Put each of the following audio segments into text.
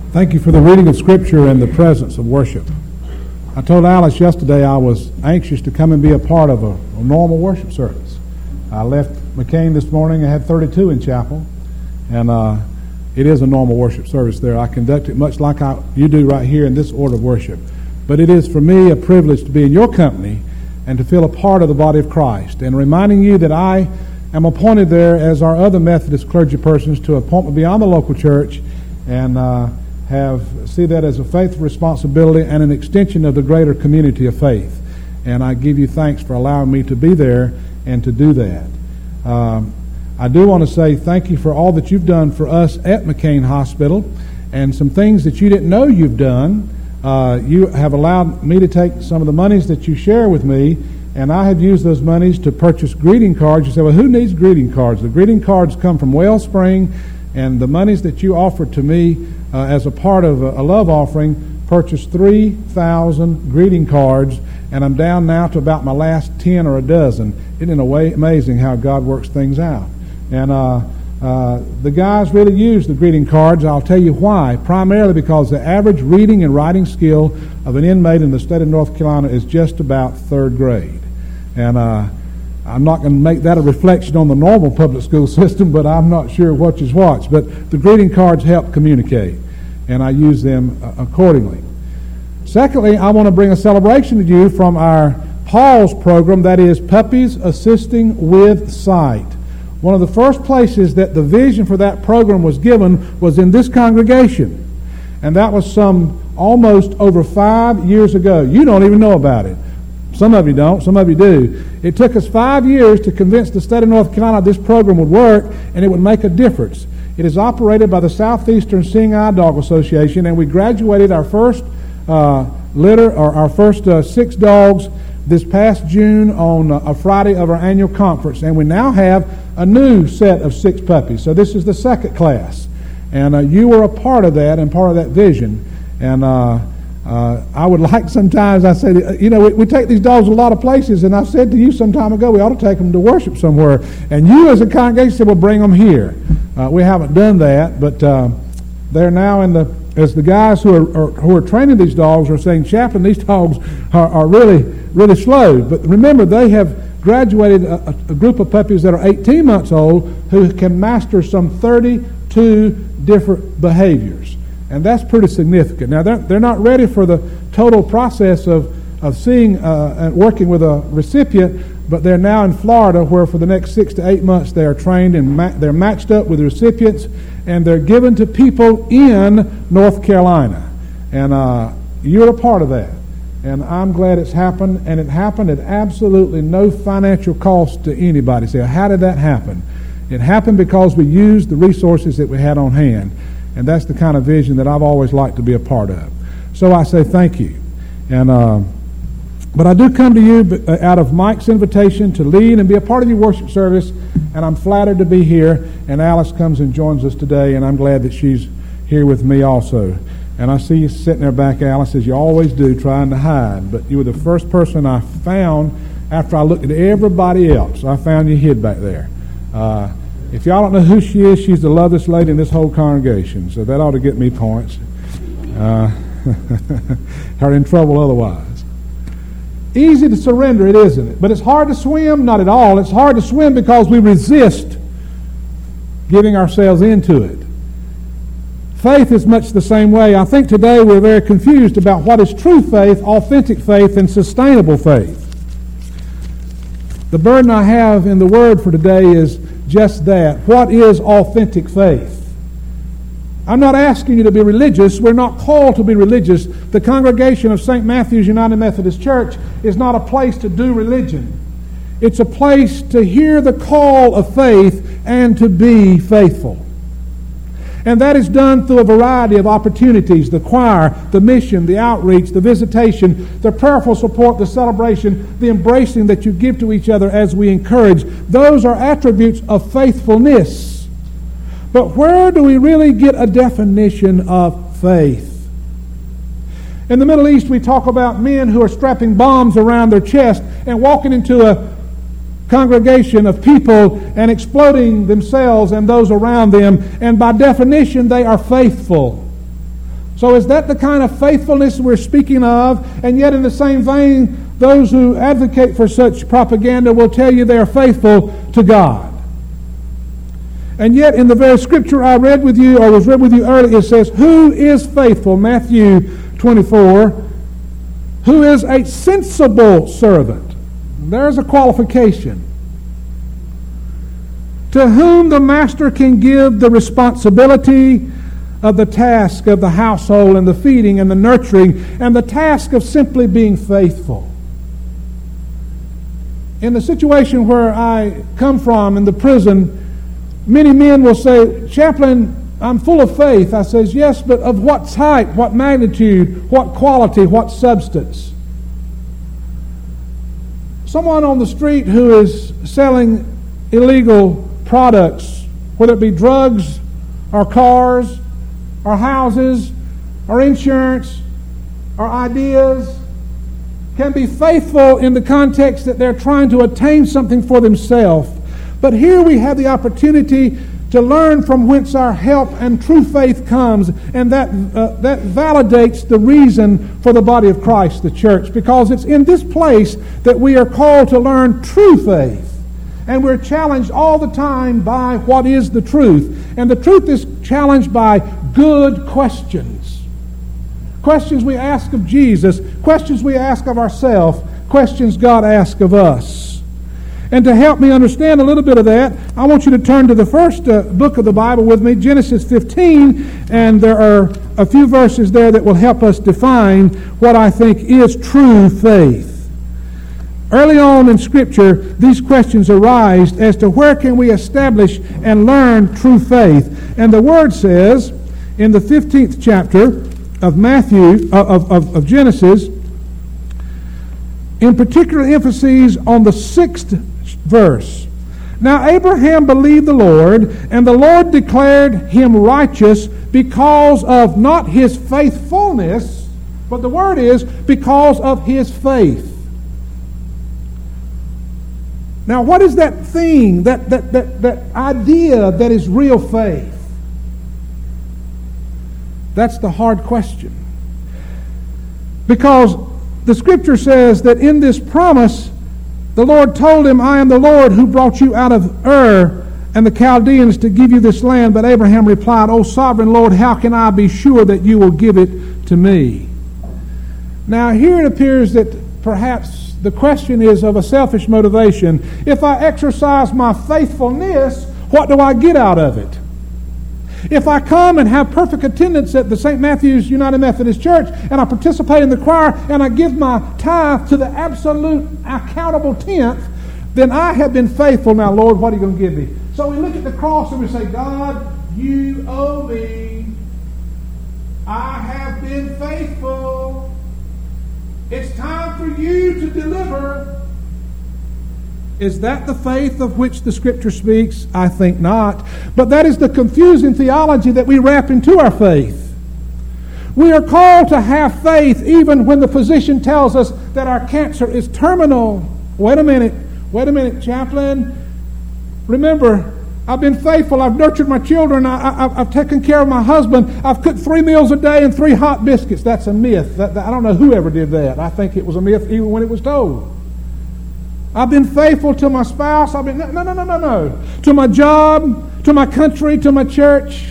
Thank you for the reading of Scripture and the presence of worship. I told Alice yesterday I was anxious to come and be a part of a normal worship service. I left McCain this morning. I had 32 in chapel, and it is a normal worship service there. I conduct it much like you do right here in this order of worship. But it is for me a privilege to be in your company and to feel a part of the body of Christ, and reminding you that I am appointed there as are other Methodist clergy persons to appointment beyond the local church, and see that as a faithful responsibility and an extension of the greater community of faith. And I give you thanks for allowing me to be there and to do that. I do want to say thank you for all that you've done for us at McCain Hospital, and some things that you didn't know you've done. You have allowed me to take some of the monies that you share with me, and I have used those monies to purchase greeting cards. You say, well, who needs greeting cards? The greeting cards come from Wellspring, and the monies that you offered to me as a part of a love offering purchased 3,000 greeting cards, and I'm down now to about my last 10 or a dozen. Isn't it amazing how God works things out? And the guys really use the greeting cards. I'll tell you why. Primarily because the average reading and writing skill of an inmate in the state of North Carolina is just about third grade. And I'm not going to make that a reflection on the normal public school system, but I'm not sure which is what. But the greeting cards help communicate, and I use them accordingly. Secondly, I want to bring a celebration to you from our Paul's program, that is Puppies Assisting with Sight. One of the first places that the vision for that program was given was in this congregation, and that was some almost over 5 years ago. You don't even know about it. Some of you don't, some of you do. It took us 5 years to convince the state of North Carolina this program would work and it would make a difference. It is operated by the Southeastern Seeing Eye Dog Association, and we graduated our first litter, or our first 6 dogs this past June on a Friday of our annual conference, and we now have a new set of 6 puppies. So this is the second class, and you were a part of that and part of that vision. And I would like sometimes, I said, we take these dogs a lot of places, and I said to you some time ago, we ought to take them to worship somewhere. And you as a congregation said, well, bring them here. We haven't done that, but they're now as the guys who are training these dogs are saying, Chaplain, these dogs are really, really slow. But remember, they have graduated a group of puppies that are 18 months old who can master some 32 different behaviors. And that's pretty significant. Now, they're not ready for the total process of seeing and working with a recipient, but they're now in Florida, where for the next 6 to 8 months they are trained and they're matched up with recipients, and they're given to people in North Carolina. And you're a part of that. And I'm glad it's happened, and it happened at absolutely no financial cost to anybody. Say, how did that happen? It happened because we used the resources that we had on hand. And that's the kind of vision that I've always liked to be a part of. So I say thank you. And but I do come to you out of Mike's invitation to lead and be a part of your worship service, and I'm flattered to be here. And Alice comes and joins us today, and I'm glad that she's here with me also. And I see you sitting there back, Alice, as you always do, trying to hide. But you were the first person I found after I looked at everybody else. I found you hid back there. If y'all don't know who she is, she's the loveliest lady in this whole congregation, so that ought to get me points. Her in trouble otherwise. Easy to surrender, it isn't it? But it's hard to swim? Not at all. It's hard to swim because we resist giving ourselves into it. Faith is much the same way. I think today we're very confused about what is true faith, authentic faith, and sustainable faith. The burden I have in the word for today is just that. What is authentic faith? I'm not asking you to be religious. We're not called to be religious. The congregation of St. Matthew's United Methodist Church is not a place to do religion. It's a place to hear the call of faith and to be faithful. And that is done through a variety of opportunities: the choir, the mission, the outreach, the visitation, the prayerful support, the celebration, the embracing that you give to each other as we encourage. Those are attributes of faithfulness. But where do we really get a definition of faith? In the Middle East, we talk about men who are strapping bombs around their chest and walking into a congregation of people and exploding themselves and those around them, and by definition they are faithful. So is that the kind of faithfulness we're speaking of? And yet in the same vein, those who advocate for such propaganda will tell you they are faithful to God. And yet in the very scripture I read with you, or was read with you earlier, it says, who is faithful? Matthew 24. Who is a sensible servant? There's a qualification. To whom the master can give the responsibility of the task of the household and the feeding and the nurturing and the task of simply being faithful. In the situation where I come from, in the prison, many men will say, Chaplain, I'm full of faith. I says, yes, but of what type, what magnitude, what quality, what substance? Someone on the street who is selling illegal products, whether it be drugs or cars or houses or insurance or ideas, can be faithful in the context that they're trying to attain something for themselves. But here we have the opportunity to learn from whence our help and true faith comes, and that validates the reason for the body of Christ, the church, because it's in this place that we are called to learn true faith. And we're challenged all the time by what is the truth. And the truth is challenged by good questions. Questions we ask of Jesus, questions we ask of ourselves, questions God asks of us. And to help me understand a little bit of that, I want you to turn to the first book of the Bible with me, Genesis 15, and there are a few verses there that will help us define what I think is true faith. Early on in Scripture, these questions arise as to where can we establish and learn true faith. And the Word says, in the 15th chapter of of Genesis, in particular emphasis on the 6th verse. Now Abraham believed the Lord, and the Lord declared him righteous because of not his faithfulness, but the word is because of his faith. Now what is that thing, that idea that is real faith? That's the hard question. Because the Scripture says that in this promise, the Lord told him, I am the Lord who brought you out of Ur and the Chaldeans to give you this land. But Abraham replied, O sovereign Lord, how can I be sure that you will give it to me? Now here it appears that perhaps the question is of a selfish motivation. If I exercise my faithfulness, what do I get out of it? If I come and have perfect attendance at the St. Matthew's United Methodist Church, and I participate in the choir, and I give my tithe to the absolute accountable tenth, then I have been faithful. Now, Lord, what are you going to give me? So we look at the cross and we say, God, you owe me. I have been faithful. It's time for you to deliver. Is that the faith of which the Scripture speaks? I think not. But that is the confusing theology that we wrap into our faith. We are called to have faith even when the physician tells us that our cancer is terminal. Wait a minute, chaplain. Remember, I've been faithful. I've nurtured my children. I've taken care of my husband. I've cooked 3 meals a day and 3 hot biscuits. That's a myth. I don't know who ever did that. I think it was a myth even when it was told. I've been faithful to my spouse. No. To my job, to my country, to my church.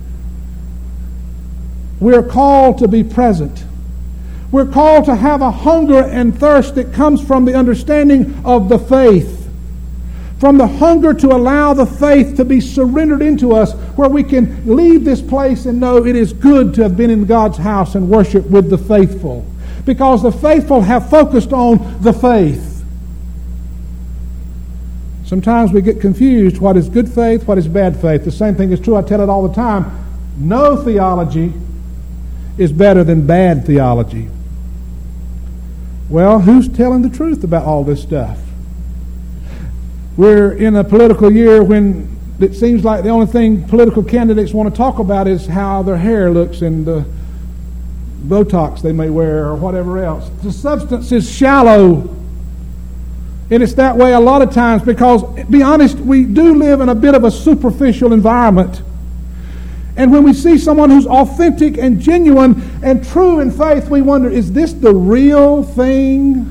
We're called to be present. We're called to have a hunger and thirst that comes from the understanding of the faith. From the hunger to allow the faith to be surrendered into us, where we can leave this place and know it is good to have been in God's house and worship with the faithful. Because the faithful have focused on the faith. Sometimes we get confused. What is good faith? What is bad faith? The same thing is true. I tell it all the time. No theology is better than bad theology. Well, who's telling the truth about all this stuff? We're in a political year when it seems like the only thing political candidates want to talk about is how their hair looks and the Botox they may wear or whatever else. The substance is shallow. And it's that way a lot of times because, be honest, we do live in a bit of a superficial environment. And when we see someone who's authentic and genuine and true in faith, we wonder, is this the real thing?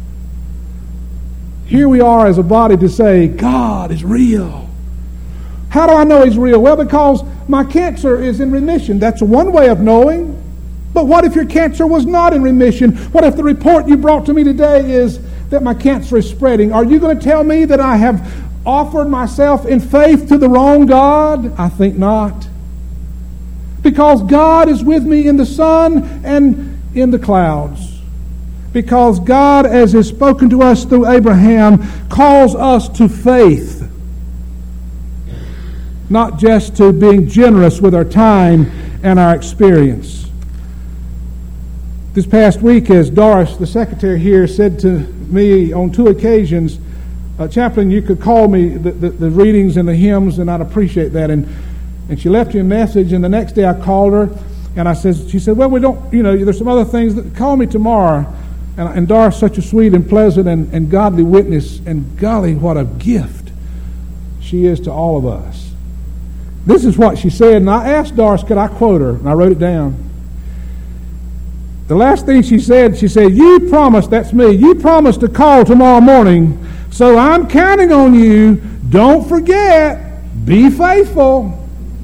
Here we are as a body to say, God is real. How do I know He's real? Well, because my cancer is in remission. That's one way of knowing. But what if your cancer was not in remission? What if the report you brought to me today is that my cancer is spreading? Are you going to tell me that I have offered myself in faith to the wrong God? I think not. Because God is with me in the sun and in the clouds. Because God, as is spoken to us through Abraham, calls us to faith. Not just to being generous with our time and our experience. This past week, as Doris, the secretary here, said to me on 2 occasions, Chaplain, you could call me the readings and the hymns, and I'd appreciate that. And she left me a message, and the next day I called her, and she said, well, we don't, there's some other things. Call me tomorrow. And Doris, such a sweet and pleasant and godly witness, and golly, what a gift she is to all of us. This is what she said, and I asked Doris, could I quote her? And I wrote it down. The last thing she said, you promised, that's me, you promised to call tomorrow morning, so I'm counting on you. Don't forget, be faithful.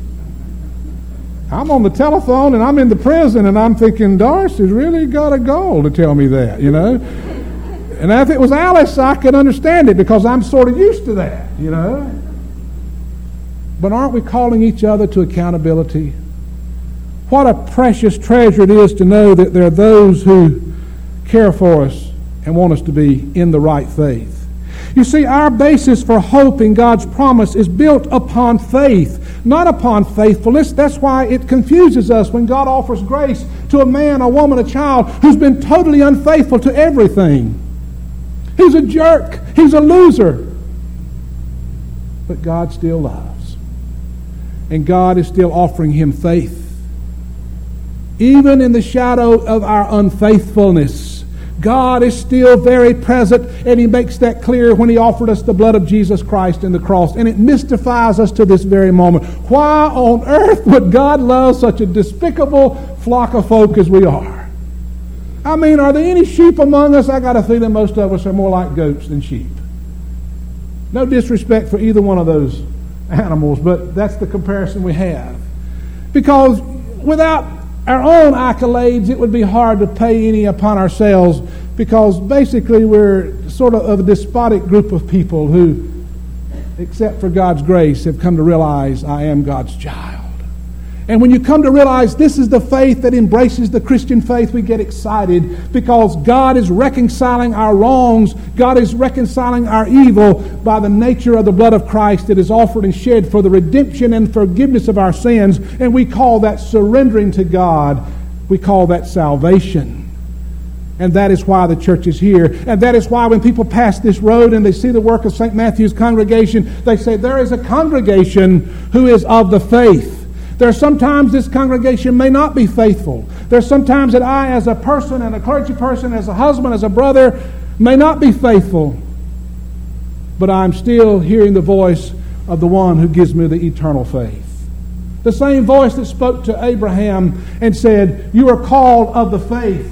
I'm on the telephone and I'm in the prison and I'm thinking, Doris has really got a goal to tell me that, And if it was Alice, I could understand it because I'm sort of used to that, But aren't we calling each other to accountability? What a precious treasure it is to know that there are those who care for us and want us to be in the right faith. You see, our basis for hope in God's promise is built upon faith, not upon faithfulness. That's why it confuses us when God offers grace to a man, a woman, a child who's been totally unfaithful to everything. He's a jerk. He's a loser. But God still loves. And God is still offering him faith. Even in the shadow of our unfaithfulness, God is still very present, and he makes that clear when he offered us the blood of Jesus Christ in the cross. And it mystifies us to this very moment. Why on earth would God love such a despicable flock of folk as we are? I mean, are there any sheep among us? I got a feeling most of us are more like goats than sheep. No disrespect for either one of those animals, but that's the comparison we have. Because without our own accolades, it would be hard to pay any upon ourselves, because basically we're sort of a despotic group of people who, except for God's grace, have come to realize I am God's child. And when you come to realize this is the faith that embraces the Christian faith, we get excited because God is reconciling our wrongs. God is reconciling our evil by the nature of the blood of Christ that is offered and shed for the redemption and forgiveness of our sins. And we call that surrendering to God. We call that salvation. And that is why the church is here. And that is why when people pass this road and they see the work of St. Matthew's congregation, they say there is a congregation who is of the faith. There's sometimes this congregation may not be faithful. There's sometimes that I, as a person and a clergy person, as a husband, as a brother, may not be faithful. But I'm still hearing the voice of the one who gives me the eternal faith. The same voice that spoke to Abraham and said, you are called of the faith,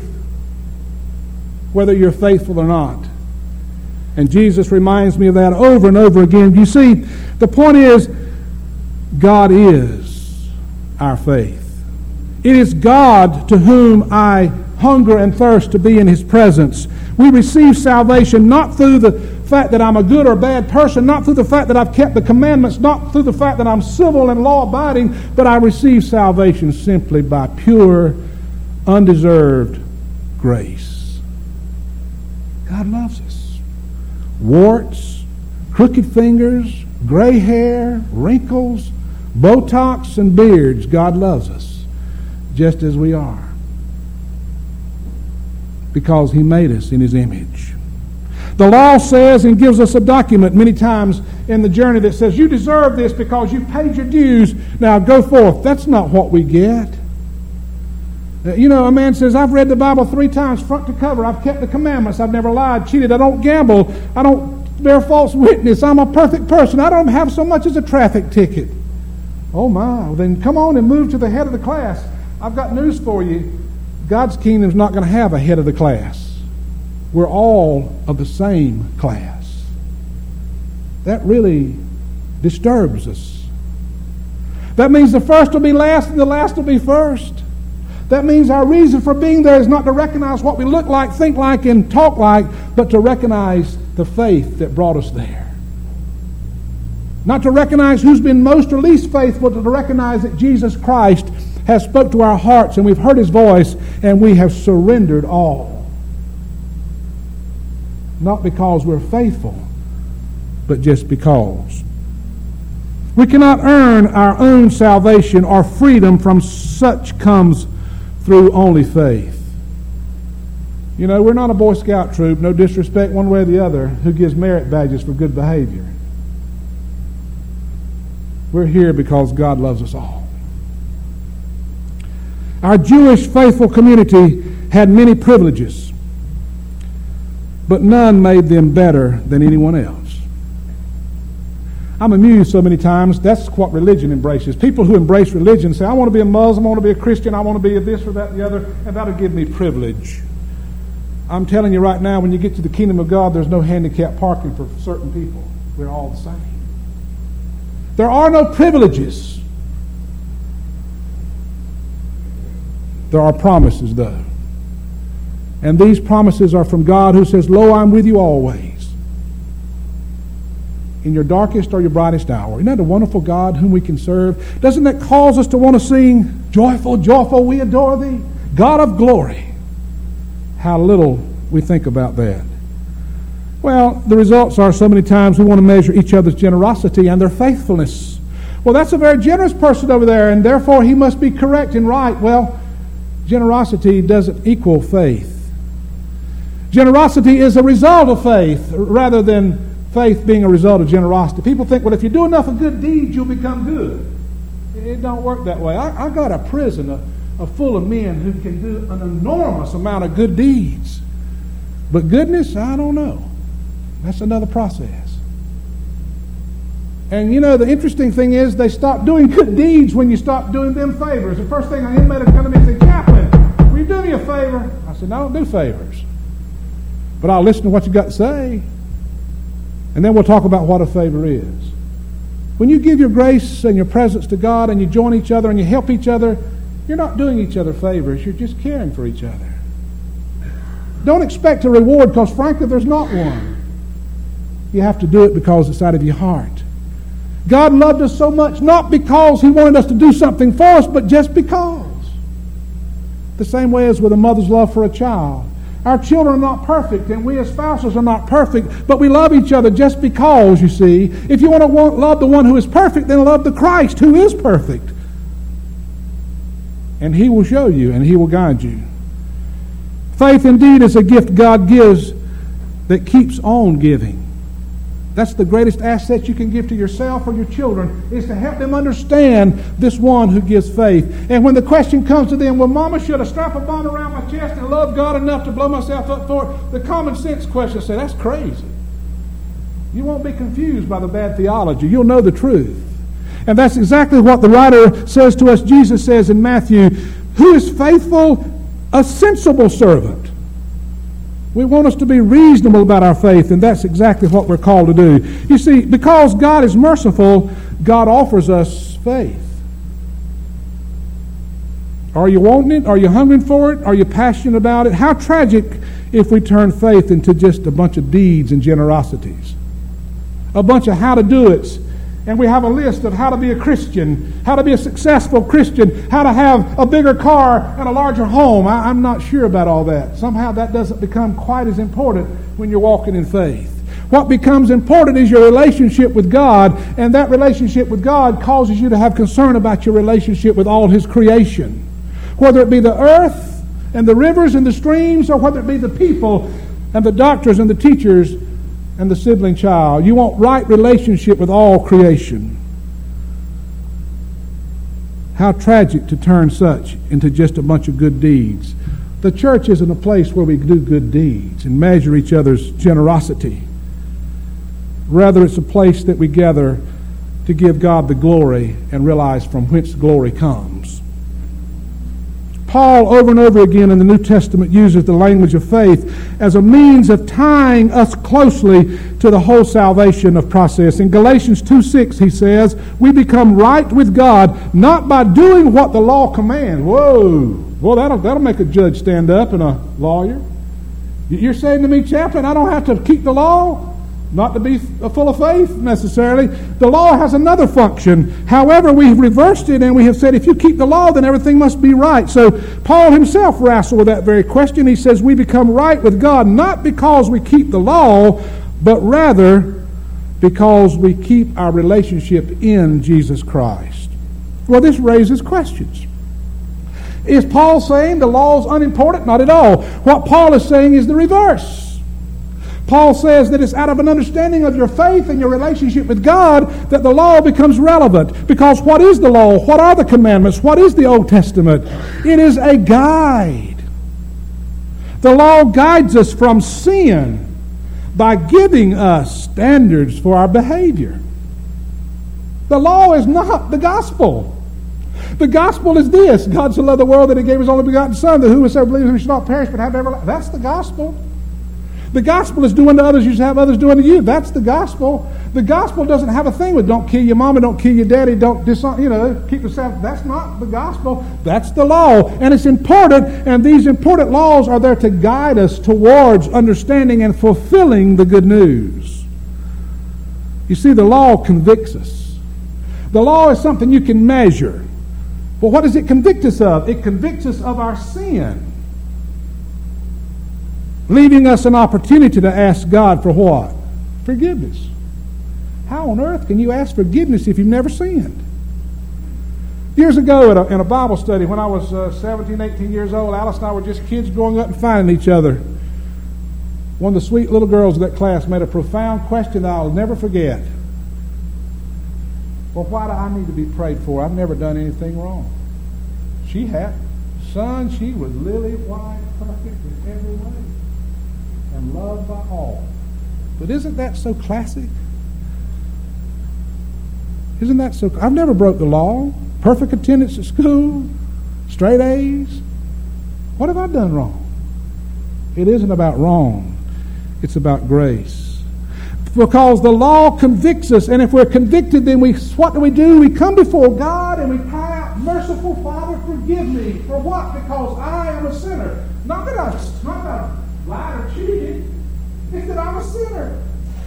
whether you're faithful or not. And Jesus reminds me of that over and over again. You see, the point is, God is our faith. It is God to whom I hunger and thirst to be in his presence. We receive salvation not through the fact that I'm a good or bad person, not through the fact that I've kept the commandments, not through the fact that I'm civil and law-abiding, but I receive salvation simply by pure, undeserved grace. God loves us. Warts, crooked fingers, gray hair, wrinkles, Botox and beards, God loves us just as we are, because he made us in his image. The law says and gives us a document many times in the journey that says, you deserve this because you paid your dues, now go forth. That's not what we get. A man says, I've read the Bible 3 times front to cover, I've kept the commandments, I've never lied, cheated, I don't gamble, I don't bear false witness, I'm a perfect person, I don't have so much as a traffic ticket. Oh my, well then come on and move to the head of the class. I've got news for you. God's kingdom is not going to have a head of the class. We're all of the same class. That really disturbs us. That means the first will be last and the last will be first. That means our reason for being there is not to recognize what we look like, think like, and talk like, but to recognize the faith that brought us there. Not to recognize who's been most or least faithful, but to recognize that Jesus Christ has spoke to our hearts and we've heard His voice and we have surrendered all. Not because we're faithful, but just because. We cannot earn our own salvation or freedom from such comes through only faith. You know, we're not a Boy Scout troop, no disrespect one way or the other, who gives merit badges for good behavior. We're here because God loves us all. Our Jewish faithful community had many privileges, but none made them better than anyone else. I'm amused so many times. That's what religion embraces. People who embrace religion say, I want to be a Muslim, I want to be a Christian, I want to be a this or that or the other, and that'll give me privilege. I'm telling you right now, when you get to the kingdom of God, there's no handicap parking for certain people. We're all the same. There are no privileges. There are promises, though. And these promises are from God, who says, Lo, I'm with you always, in your darkest or your brightest hour. Isn't that a wonderful God whom we can serve? Doesn't that cause us to want to sing, Joyful, joyful, we adore thee, God of glory? How little we think about that. Well, the results are so many times we want to measure each other's generosity and their faithfulness. Well, that's a very generous person over there, and therefore he must be correct and right. Well, generosity doesn't equal faith. Generosity is a result of faith rather than faith being a result of generosity. People think, well, if you do enough of good deeds, you'll become good. It don't work that way. I got a prison full of men who can do an enormous amount of good deeds. But goodness, I don't know. That's another process. And you know, the interesting thing is they stop doing good deeds when you stop doing them favors. The first thing an inmate will come to me and say, Chaplain, will you do me a favor? I said, I don't do favors. But I'll listen to what you got to say. And then we'll talk about what a favor is. When you give your grace and your presence to God and you join each other and you help each other, you're not doing each other favors. You're just caring for each other. Don't expect a reward because, frankly, there's not one. You have to do it because it's out of your heart. God loved us so much, not because He wanted us to do something for us, but just because. The same way as with a mother's love for a child. Our children are not perfect, and we as spouses are not perfect, but we love each other just because, you see. If you want to love the one who is perfect, then love the Christ who is perfect. And He will show you, and He will guide you. Faith indeed is a gift God gives that keeps on giving. That's the greatest asset you can give to yourself or your children, is to help them understand this one who gives faith. And when the question comes to them, well, Mama, should I strap a bond around my chest and love God enough to blow myself up for it? The common sense question say, that's crazy. You won't be confused by the bad theology. You'll know the truth. And that's exactly what the writer says to us. Jesus says in Matthew, who is faithful, a sensible servant. We want us to be reasonable about our faith, and that's exactly what we're called to do. You see, because God is merciful, God offers us faith. Are you wanting it? Are you hungering for it? Are you passionate about it? How tragic if we turn faith into just a bunch of deeds and generosities. A bunch of how-to-do-its. And we have a list of how to be a Christian, how to be a successful Christian, how to have a bigger car and a larger home. I'm not sure about all that. Somehow that doesn't become quite as important when you're walking in faith. What becomes important is your relationship with God, and that relationship with God causes you to have concern about your relationship with all His creation. Whether it be the earth and the rivers and the streams, or whether it be the people and the doctors and the teachers and the sibling child. You want right relationship with all creation. How tragic to turn such into just a bunch of good deeds. The church isn't a place where we do good deeds and measure each other's generosity. Rather, it's a place that we gather to to give God the glory and realize from whence glory comes. Paul, over and over again in the New Testament, uses the language of faith as a means of tying us closely to the whole salvation of process. In Galatians 2:6, he says, we become right with God not by doing what the law commands. Whoa! Well, that'll make a judge stand up and a lawyer. You're saying to me, Chaplain, I don't have to keep the law? Not to be full of faith, necessarily. The law has another function. However, we've reversed it and we have said if you keep the law, then everything must be right. So Paul himself wrestled with that very question. He says we become right with God not because we keep the law, but rather because we keep our relationship in Jesus Christ. Well, this raises questions. Is Paul saying the law is unimportant? Not at all. What Paul is saying is the reverse. Paul says that it's out of an understanding of your faith and your relationship with God that the law becomes relevant. Because what is the law? What are the commandments? What is the Old Testament? It is a guide. The law guides us from sin by giving us standards for our behavior. The law is not the gospel. The gospel is this: God so loved the world that He gave His only begotten Son, that whosoever believes in Him shall not perish but have everlasting. That's the gospel. The gospel is do unto others you should have others do unto you. That's the gospel. The gospel doesn't have a thing with don't kill your mama, don't kill your daddy, don't keep yourself. That's not the gospel. That's the law. And it's important, and these important laws are there to guide us towards understanding and fulfilling the good news. You see, the law convicts us. The law is something you can measure. But what does it convict us of? It convicts us of our sin, leaving us an opportunity to ask God for what? Forgiveness. How on earth can you ask forgiveness if you've never sinned? Years ago in a Bible study, when I was 17, 18 years old, Alice and I were just kids growing up and finding each other. One of the sweet little girls of that class made a profound question that I'll never forget. Well, why do I need to be prayed for? I've never done anything wrong. She had. Son, she was lily white, perfect in every way, and loved by all. But isn't that so classic? Isn't that so? I've never broke the law. Perfect attendance at school, straight A's. What have I done wrong? It isn't about wrong. It's about grace. Because the law convicts us, and if we're convicted, then what do? We come before God and we cry out, merciful Father, forgive me. For what? Because I am a sinner. Not that I've lied or cheated. It's that I'm a sinner.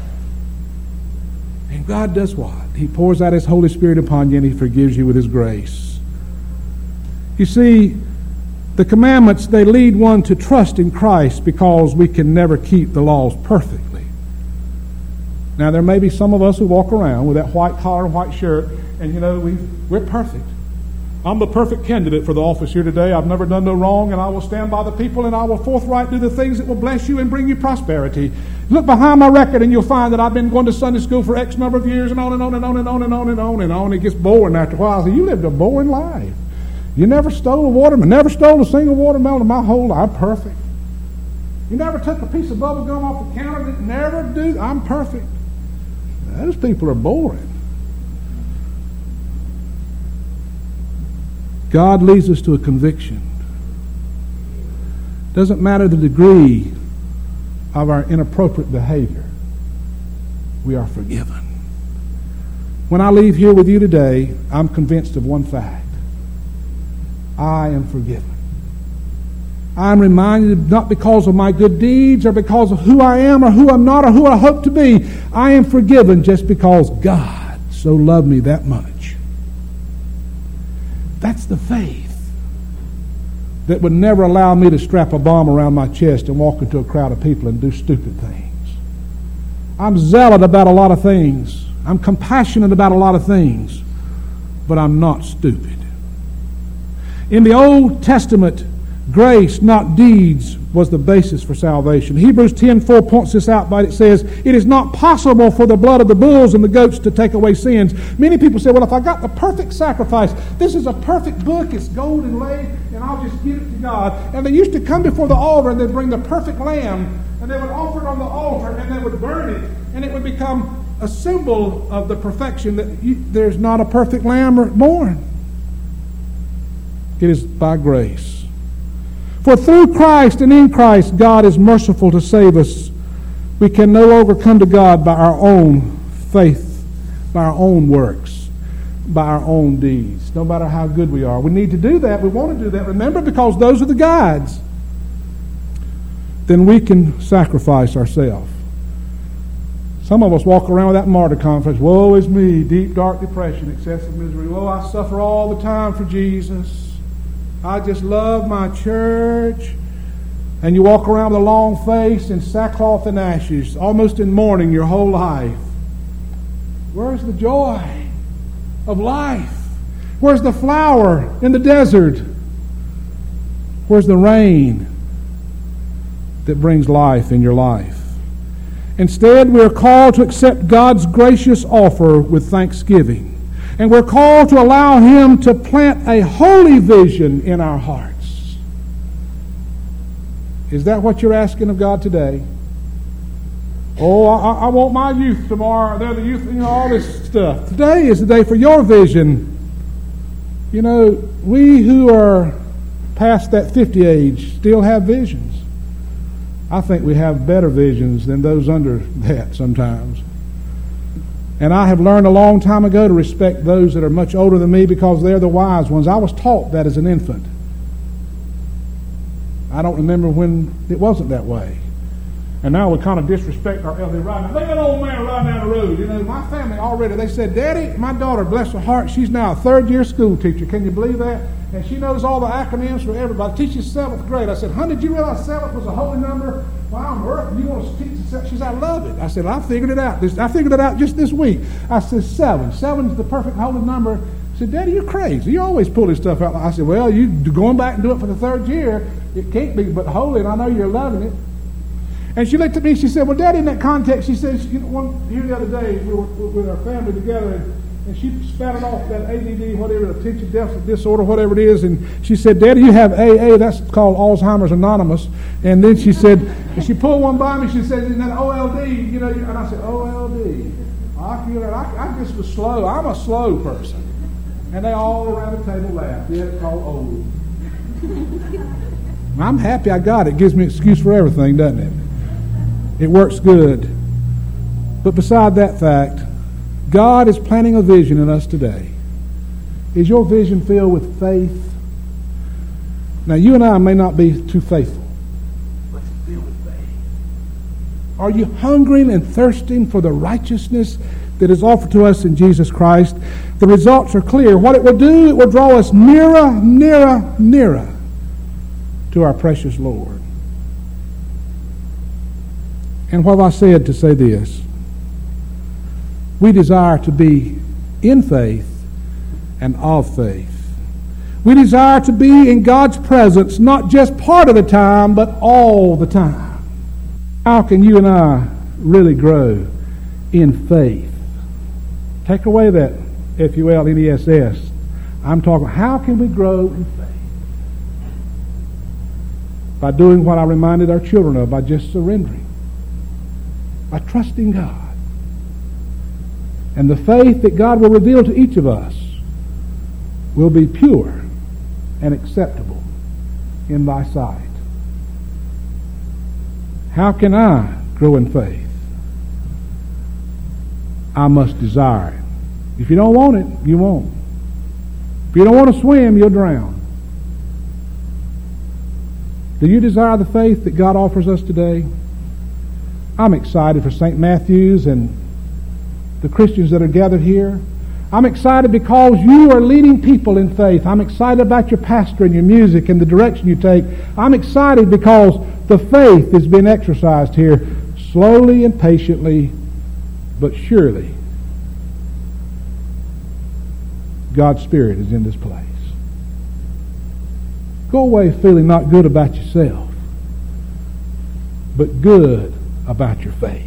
And God does what? He pours out His Holy Spirit upon you and He forgives you with His grace. You see, the commandments, they lead one to trust in Christ because we can never keep the laws perfectly. Now, there may be some of us who walk around with that white collar and white shirt, and we're perfect. I'm the perfect candidate for the office here today. I've never done no wrong, and I will stand by the people, and I will forthright do the things that will bless you and bring you prosperity. Look behind my record, and you'll find that I've been going to Sunday school for X number of years, and on and on and on and on and on and on and on. It gets boring after a while. So you lived a boring life. You never stole a watermelon, never stole a single watermelon in my whole life. I'm perfect. You never took a piece of bubble gum off the counter. Never do. I'm perfect. Those people are boring. God leads us to a conviction. Doesn't matter the degree of our inappropriate behavior. We are forgiven. When I leave here with you today, I'm convinced of one fact. I am forgiven. I'm reminded not because of my good deeds or because of who I am or who I'm not or who I hope to be. I am forgiven just because God so loved me that much. That's the faith that would never allow me to strap a bomb around my chest and walk into a crowd of people and do stupid things. I'm zealot about a lot of things. I'm compassionate about a lot of things. But I'm not stupid. In the Old Testament, grace, not deeds, was the basis for salvation. Hebrews 10:4 points this out, but it says, it is not possible for the blood of the bulls and the goats to take away sins. Many people say, well, if I got the perfect sacrifice, this is a perfect book, it's gold inlaid, and I'll just give it to God. And they used to come before the altar and they'd bring the perfect lamb, and they would offer it on the altar, and they would burn it, and it would become a symbol of the perfection that there's not a perfect lamb born. It is by grace. For through Christ and in Christ, God is merciful to save us. We can no longer come to God by our own faith, by our own works, by our own deeds, no matter how good we are. We need to do that. We want to do that. Remember, because those are the guides. Then we can sacrifice ourselves. Some of us walk around with that martyr complex. Woe is me, deep, dark depression, excessive misery. Oh, I suffer all the time for Jesus. I just love my church. And you walk around with a long face in sackcloth and ashes, almost in mourning your whole life. Where's the joy of life? Where's the flower in the desert? Where's the rain that brings life in your life? Instead, we are called to accept God's gracious offer with thanksgiving. And we're called to allow Him to plant a holy vision in our hearts. Is that what you're asking of God today? Oh, I want my youth tomorrow. They're the youth, all this stuff. Today is the day for your vision. We who are past that 50 age still have visions. I think we have better visions than those under that sometimes. And I have learned a long time ago to respect those that are much older than me because they're the wise ones. I was taught that as an infant. I don't remember when it wasn't that way. And now we kind of disrespect our elderly right now. Look at that old man riding down the road. My family already, they said, Daddy, my daughter, bless her heart, she's now a third-year school teacher. Can you believe that? And she knows all the acronyms for everybody. Teaches 7th grade. I said, honey, did you realize 7th was a holy number? Why on earth you want to teach the 7th? She said, I love it. I said, I figured it out. I figured it out just this week. I said, 7. 7 is the perfect holy number. She said, Daddy, you're crazy. You always pull this stuff out. I said, well, you going back and do it for the 3rd year. It can't be but holy, and I know you're loving it. And she looked at me and she said, well, Daddy, in that context, she said, here the other day, we were with our family together, and she spouted off that ADD, whatever, attention deficit disorder, whatever it is, and she said, Daddy, you have AA, that's called Alzheimer's Anonymous. And then she said, and she pulled one by me, she said, and then OLD, and I said, OLD. I feel that I just was slow. I'm a slow person. And they all around the table laughed. Yeah, it's called old. I'm happy I got it. It gives me an excuse for everything, doesn't it? It works good. But beside that fact, God is planting a vision in us today. Is your vision filled with faith? Now, you and I may not be too faithful, but it's filled with faith. Are you hungering and thirsting for the righteousness that is offered to us in Jesus Christ? The results are clear. What it will do, it will draw us nearer, nearer, nearer to our precious Lord. And what have I said to say this? We desire to be in faith and of faith. We desire to be in God's presence, not just part of the time, but all the time. How can you and I really grow in faith? Take away that F-U-L-N-E-S-S. I'm talking, how can we grow in faith? By doing what I reminded our children of, by just surrendering. By trusting God. And the faith that God will reveal to each of us will be pure and acceptable in thy sight. How can I grow in faith? I must desire it. If you don't want it, you won't. If you don't want to swim, you'll drown. Do you desire the faith that God offers us today? I'm excited for St. Matthew's and the Christians that are gathered here. I'm excited because you are leading people in faith. I'm excited about your pastor and your music and the direction you take. I'm excited because the faith is being exercised here slowly and patiently, but surely God's Spirit is in this place. Go away feeling not good about yourself, but good about your faith.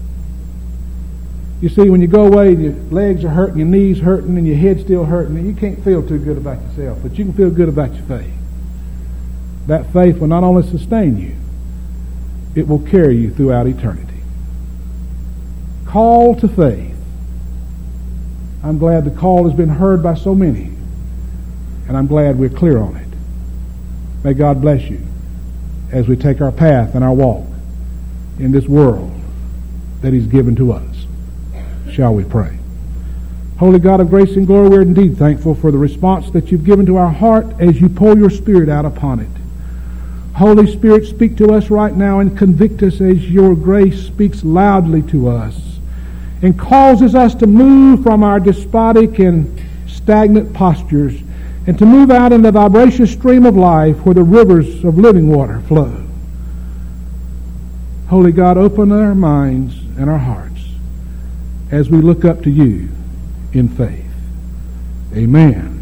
You see, when you go away, your legs are hurting, your knees hurting, and your head's still hurting, and you can't feel too good about yourself, but you can feel good about your faith. That faith will not only sustain you, it will carry you throughout eternity. call to faith. I'm glad the call has been heard by so many, and I'm glad we're clear on it. May God bless you as we take our path and our walk in this world that He's given to us. Shall we pray? Holy God of grace and glory, we're indeed thankful for the response that you've given to our heart as you pour your Spirit out upon it. Holy Spirit, speak to us right now and convict us as your grace speaks loudly to us and causes us to move from our despotic and stagnant postures and to move out in the vibracious stream of life where the rivers of living water flow. Holy God, open our minds and our hearts as we look up to you in faith. Amen.